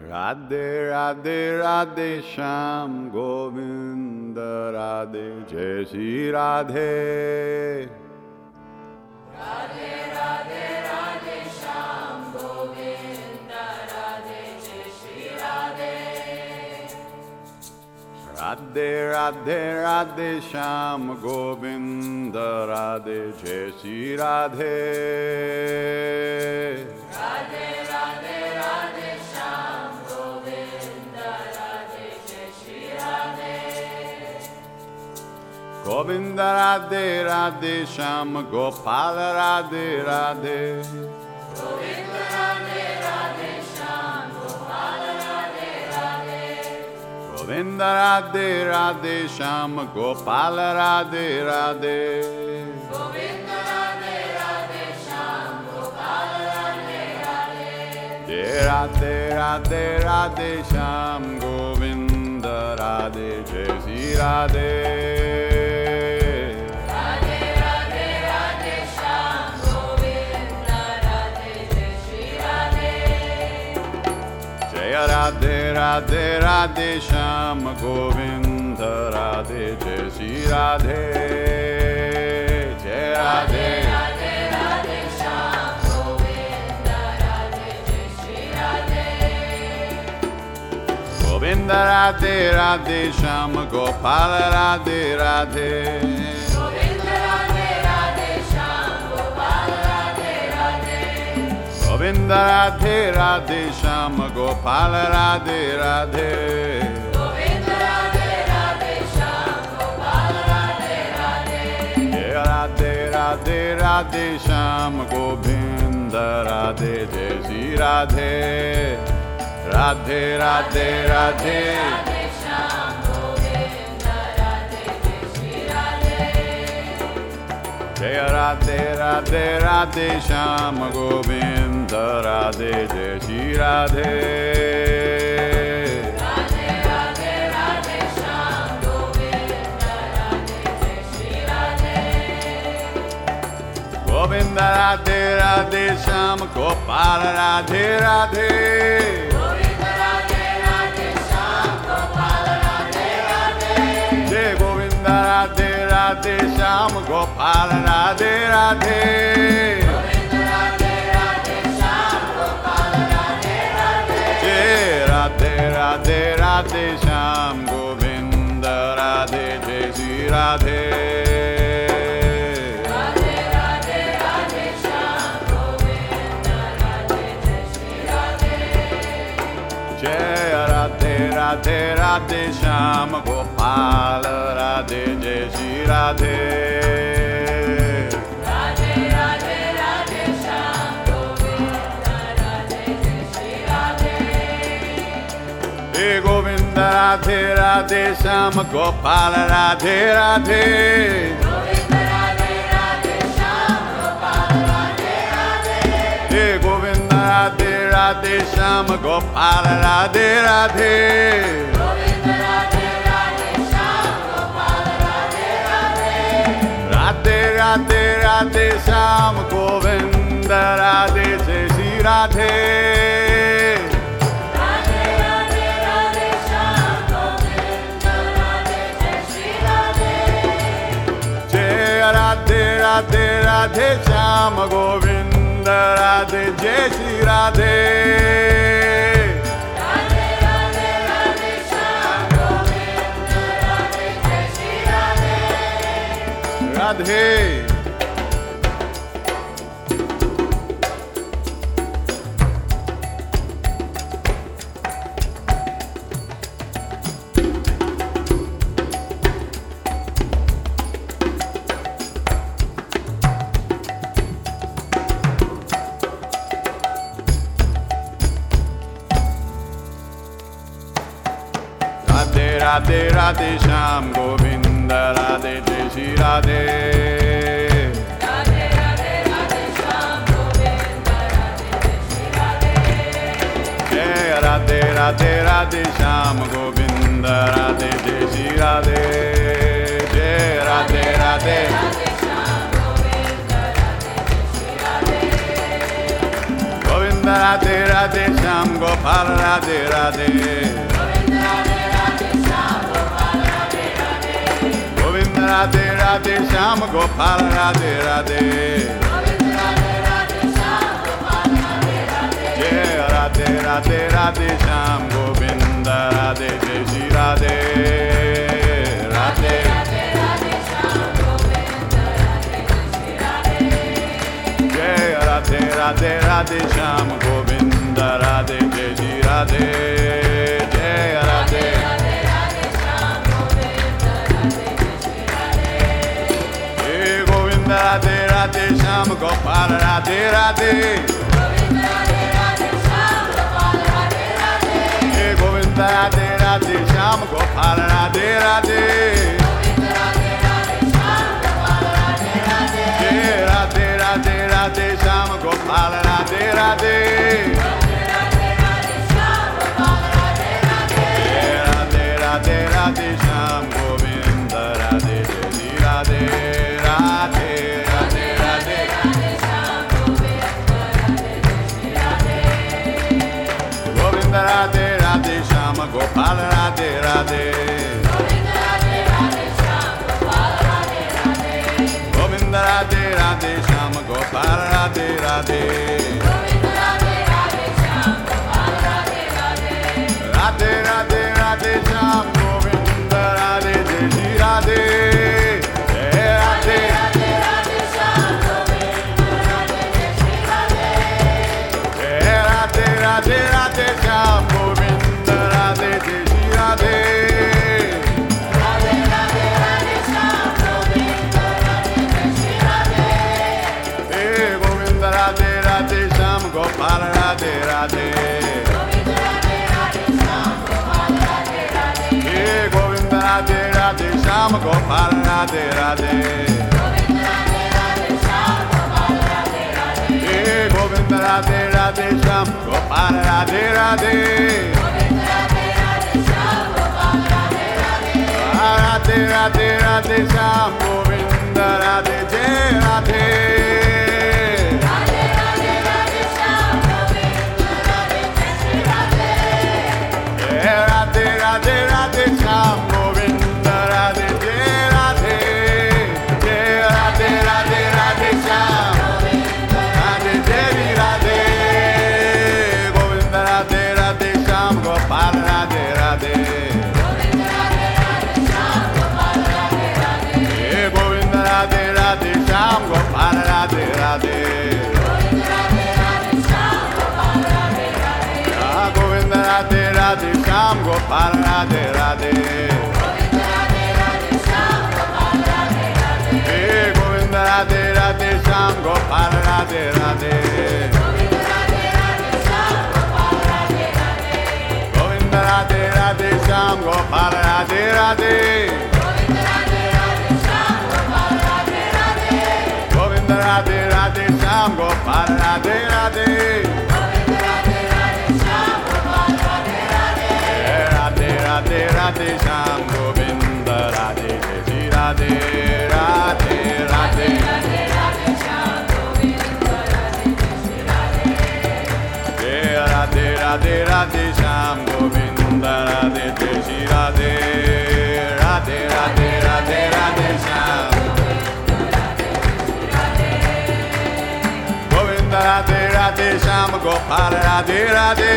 Radhe Radhe Radhe Shyam Govinda Radhe Jai Shri Radhe. Radhe Radhe Radhe Shyam Govinda Radhe Jai Shri Radhe. Radhe Radhe Radhe Shyam Govinda Radhe Jai Shri Radhe. Radhe Radhe Radhe Shyam Govinda Radhe Jai Shri Radhe. Govinda Radhe Radhe Shyam Gopal Radhe Radhe. Govinda Radhe Radhe Shyam Gopal Radhe Radhe. Govinda Radhe Radhe Shyam Gopal Radhe Radhe. Govinda Radhe Radhe Shyam Gopal Radhe Radhe. Jai Radhe Radhe Radhe Shyam Govinda Radhe Jai Shri Radhe. Radhe Radhe Radhe Shyam Govinda Radhe Jai Shri Radhe. Jai Radhe Radhe Radhe Shyam Govinda Radhe Jai Shri Radhe. Jai Radhe Radhe Radhe Shyam Govinda Radhe Jai Shri Radhe. Govinda Radhe Radhe Shyam Gopal Radhe Radhe. Govinda Radhe Radhe Shyam Gopal Radhe Radhe. Govinda Radhe Radhe Shyam Gopal Radhe Radhe. Govinda Radhe Radhe Shyam Gopal Radhe Radhe. Jai Radhe Radhe Radhe Shyam Govinda Radhe Jai Shri Radhe. Radhe Radhe Radhe. Radhe Shyam Govinda Radhe Jai Shri Radhe. Jai Radhe Radhe Radhe Shyam Govinda Radhe Jai Shri Radhe. Radhe Radhe Radhe Shyam Govinda Radhe Jai Shri Radhe. Govinda Radhe Radhe Shyam Gopal Radhe Radhe. Govinda Radhe Radhe Shyam Gopal Radhe Radhe. Jai Govinda Radhe Radhe Shyam Gopal Radhe Radhe. Govinda Radhe Radhe Shyam Gopal Radhe Radhe. Jai Radhe Radhe Radhe Shyam Govinda Radhe Jai Shri Radhe. Radhe Radhe Radhe Shyam Govinda Radhe Jai Shri Radhe. Jai Radhe Radhe Radhe Shyam Gopal Radhe Jai Shri Radhe. Radhe Radhe Radhe Shyam Govinda Radhe Jai Shri Radhe. Hey Govinda Radhe Radhe Shyam Gopal Radhe Radhe. Govinda Radhe Radhe Shyam Gopal Radhe Radhe. Hey Govinda Radhe Radhe Shyam Gopal Radhe Radhe. Govinda Radhe Radhe Shyam Gopal Radhe Radhe. Radhe Radhe Radhe Shyam Govinda Radhe Jai Shri Radhe. Radhe Radhe Radhe Shyam Govinda Radhe Jai Shri Radhe. Jai Radhe Radhe Radhe Shyam Govinda Radhe Jai Shri Radhe. Radhe Radhe Radhe Shyam Govinda Radhe Jai Shri Radhe. Radhe. Radhe Radhe Radhe Shyam Govinda Radhe Jai Shri Radhe. Radhe Radhe Radhe Shyam Govinda Radhe Jai Shri Radhe. Jai Radhe Radhe Radhe Shyam Govinda Radhe Jai Shri Radhe. Jai Radhe Radhe. Radhe Shyam Govinda Radhe Jai Shri Radhe. Govinda Radhe Radhe Shyam Gopal Radhe Radhe Govinda Radhe Radhe Shyam Gopal Radhe Radhe Jai Radhe Radhe Radhe Shyam Govinda Radhe Jai Shri Radhe Radhe Radhe Radhe Shyam Govinda Radhe Jai Shri Radhe Jai Radhe Jai Govinda Radhe Radhe Shyam Gopal Radhe Radhe Jai Govinda Radhe Radhe Shyam Gopal Radhe Radhe Jai Radhe Radhe Radhe Shyam Gopal Radhe Radhe Radhe Radhe Radhe Shyam Govinda Radhe Jai Shri Radhe Radhe Radhe Radhe Govinda Radhe Radhe Shyam Gopal Radhe Radhe Govinda Radhe Radhe Shyam Gopal Radhe Radhe Radhe Radhe Radhe Shyam Govinda Radhe Jai Shri Radhe Radhe Radhe Radhe Shyam Govinda Radhe Jai Shri Radhe Radhe Radhe Shyam Gopal Radhe Radhe Hey Govinda Radhe Radhe Shyam Gopal Radhe Radhe Hey Govinda Radhe Radhe Shyam Gopal Radhe Radhe Radhe Radhe Radhe Shyam Govinda Radhe Jai Radhe Radhe Radhe Shyam Govinda Radhe Jai Radhe Jai Radhe Radhe Radhe Shyam Radhe Jai Radhe Govinda Radhe Radhe Shyam Gopal Radhe Radhe Govinda Radhe Radhe Shyam Gopal Radhe Radhe Govinda Radhe Radhe Shyam Gopal Radhe Radhe Hey Govinda Radhe Radhe Shyam Gopal Radhe Radhe Govinda Radhe Radhe Shyam Gopal Radhe Radhe Govinda Radhe Radhe Shyam Gopal Radhe Radhe Radhe Radhe Shyam Govinda Radhe Jai Shri Radhe Radhe Radhe Radhe Radhe Radhe Shyam Govinda Radhe Jai Shri Radhe Radhe Radhe Radhe Radhe Shyam Govinda Radhe Radhe Shyam Gopal Radhe Radhe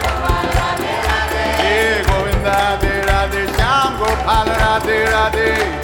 Govinda Radhe Radhe Shyam Gopal Radhe Radhe